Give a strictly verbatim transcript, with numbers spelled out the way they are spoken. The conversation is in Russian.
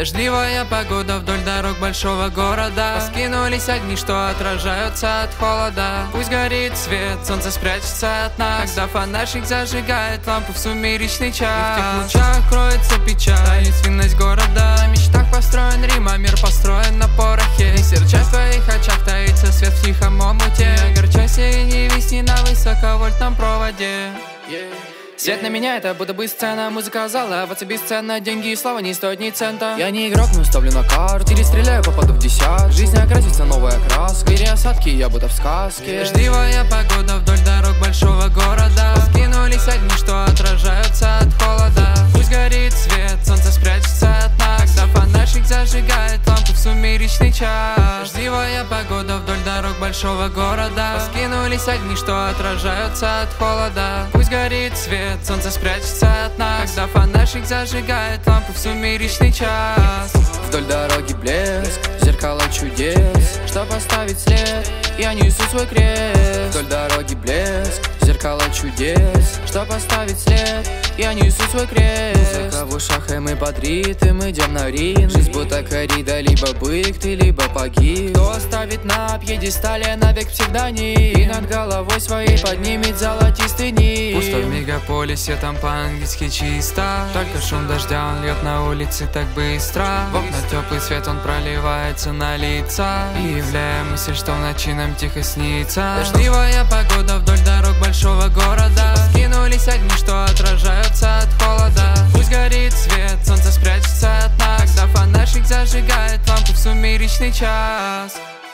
Дождливая погода вдоль дорог большого города. Раскинулись огни, что отражаются от холода. Пусть горит свет, солнце спрячется от нас, когда фонарщик зажигает лампу в сумеречный час. И в тех лучах кроется печаль, таинственность города. На мечтах построен Рим, а мир построен на порохе. И сердца в твоих очах таится свет в тихом омуте. Не огорчайся и не висни на высоковольтном проводе. Yeah. Свет на меня, это будто бы сцена. Музыка зала, в отце бесценна. Деньги и слава не стоят ни цента. Я не игрок, но ставлю на карту. Перестреляю, попаду в десят. Жизнь окрасится новая краска. Переосадки, я будто в сказке. Дождливая погода вдоль дорог большого города. Раскинулись огни, что отражаются от холода. Пусть горит свет, солнце спрячется от нас, когда фонарщик зажигает лампу в сумеречный час. Дождливая погода вдоль дорог большого города. Раскинулись огни, что отражаются от холода. Пусть горит свет, солнце спрячется от нас, когда фонарщик зажигает лампу в сумеречный час. Вдоль дороги блеск, зеркало чудес, что поставить след, я несу свой крест. Вдоль дороги блеск, зеркало чудес, что поставить след, я несу свой крест. Музыка в ушах, и мы под ритм идем на ринг. Жизнь будто коррида, либо бык ты, либо погиб. Кто оставит на пьедестале навек псевдоним, и над головой своей поднимет золотистый низ. Пусто в мегаполисе, там по-английски чисто. Только шум дождя, он льет на улице так быстро. В окна теплый свет, он проливается на лица, и являя мысль, что в ночи нам тихо снится. Дождливая погода вдоль дорог большого города. Раскинулись огни, что отражаются от холода. Пусть горит свет, солнце спрячется от нас, когда фонарщик зажигает лампу в сумеречный час.